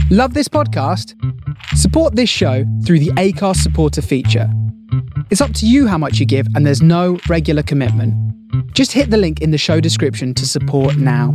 Love this podcast? Support this show through the Acast supporter feature. It's up to you how much you give, and there's no regular commitment. Just hit the link in the show description to support now.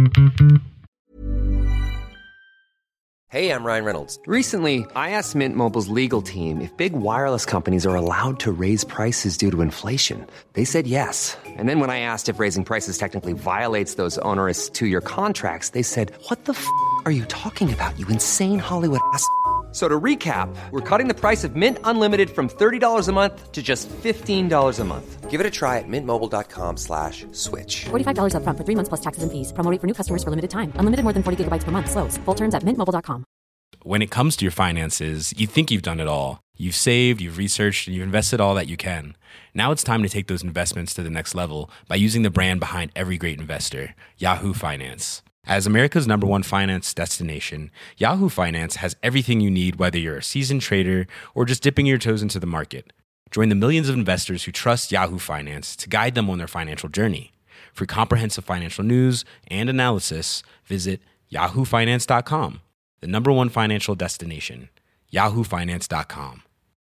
Hey, I'm Ryan Reynolds. Recently, I asked Mint Mobile's legal team if big wireless companies are allowed to raise prices due to inflation. They said yes. And then when I asked if raising prices technically violates those onerous two-year contracts, they said, "What the f*** are you talking about, you insane Hollywood ass?" So to recap, we're cutting the price of Mint Unlimited from $30 a month to just $15 a month. Give it a try at mintmobile.com/switch. $45 up front for 3 months plus taxes and fees. Promo rate for new customers for limited time. Unlimited more than 40 gigabytes per month. Slows full terms at mintmobile.com. When it comes to your finances, you think you've done it all. You've saved, you've researched, and you've invested all that you can. Now it's time to take those investments to the next level by using the brand behind every great investor, Yahoo Finance. As America's #1 finance destination, Yahoo Finance has everything you need, whether you're a seasoned trader or just dipping your toes into the market. Join the millions of investors who trust Yahoo Finance to guide them on their financial journey. For comprehensive financial news and analysis, visit yahoofinance.com, the #1 financial destination, yahoofinance.com.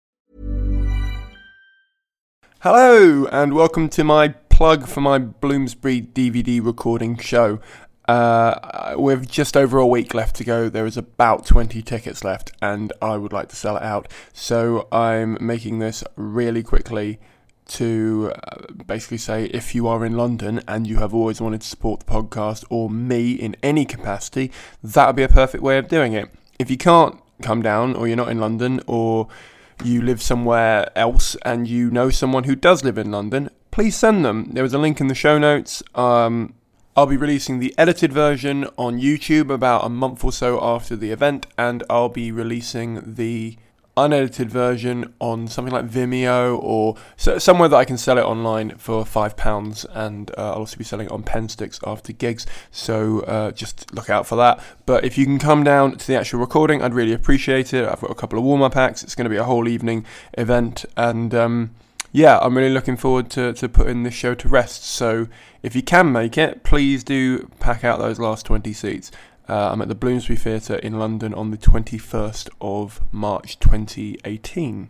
Hello, and welcome to my plug for my Bloomsbury DVD recording show. With just over a week left to go, there is about 20 tickets left, and I would like to sell it out. So I'm making this really quickly to basically say, if you are in London and you have always wanted to support the podcast or me in any capacity, that would be a perfect way of doing it. If you can't come down, or you're not in London, or you live somewhere else and you know someone who does live in London, please send them. There was a link in the show notes. I'll be releasing the edited version on YouTube about a month or so after the event, and I'll be releasing the unedited version on something like Vimeo or somewhere that I can sell it online for £5, and I'll also be selling it on Pen Sticks after gigs, so just look out for that. But if you can come down to the actual recording, I'd really appreciate it. I've got a couple of warm-up acts. It's going to be a whole evening event, and yeah, I'm really looking forward to putting this show to rest. So if you can make it, please do pack out those last 20 seats. I'm at the Bloomsbury Theatre in London on the 21st of March 2018.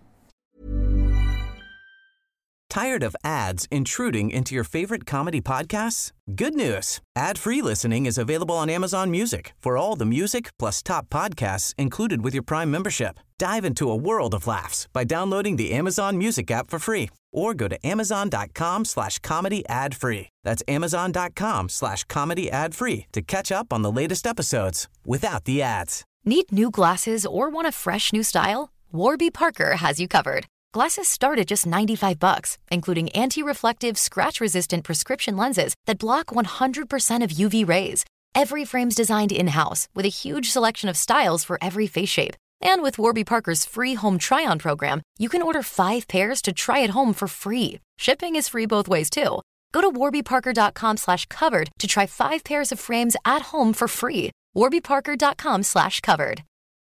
Tired of ads intruding into your favorite comedy podcasts? Good news. Ad-free listening is available on Amazon Music for all the music plus top podcasts included with your Prime membership. Dive into a world of laughs by downloading the Amazon Music app for free, or go to amazon.com/comedy ad-free. That's amazon.com/comedy ad-free to catch up on the latest episodes without the ads. Need new glasses or want a fresh new style? Warby Parker has you covered. Glasses start at just $95, including anti-reflective, scratch-resistant prescription lenses that block 100% of UV rays. Every frame's designed in-house with a huge selection of styles for every face shape. And with Warby Parker's free home try-on program, you can order 5 pairs to try at home for free. Shipping is free both ways, too. Go to warbyparker.com/covered to try 5 pairs of frames at home for free. warbyparker.com/covered.